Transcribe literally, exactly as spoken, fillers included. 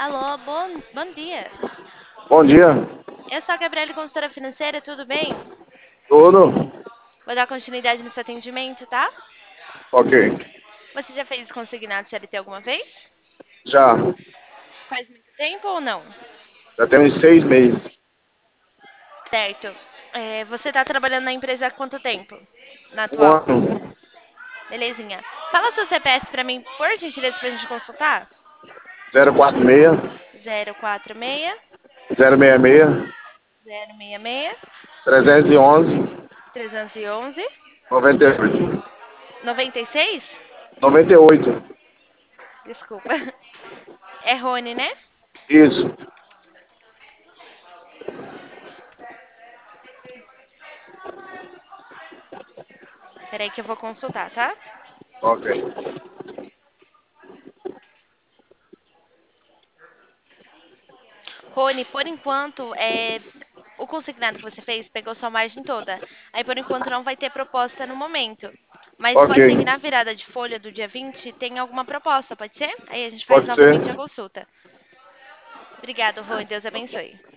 Alô, bom, bom dia. Bom dia. Eu sou a Gabriela, consultora financeira, tudo bem? Tudo? Vou dar continuidade no seu atendimento, tá? Ok. Você já fez consignado C L T alguma vez? Já. Faz muito tempo ou não? Já tem uns seis meses. Certo. É, você está trabalhando na empresa há quanto tempo? Na Um atual? ano. Belezinha. Fala seu C P F para mim, por gentileza, para a gente consultar. zero quatro seis, Zero quatro seis zero seis seis, zero seis seis trezentos e onze, trezentos e onze noventa e oito. noventa e seis. noventa e oito. Desculpa. É Rony, né? Isso. Peraí que eu vou consultar, tá? Ok. Rony, por enquanto, é, o consignado que você fez pegou sua margem toda. Aí, por enquanto, não vai ter proposta no momento. Mas Ok. pode ser que na virada de folha do dia vinte tenha alguma proposta, pode ser? Aí a gente faz Pode ser. novamente a consulta. Obrigado, Rony. Deus abençoe.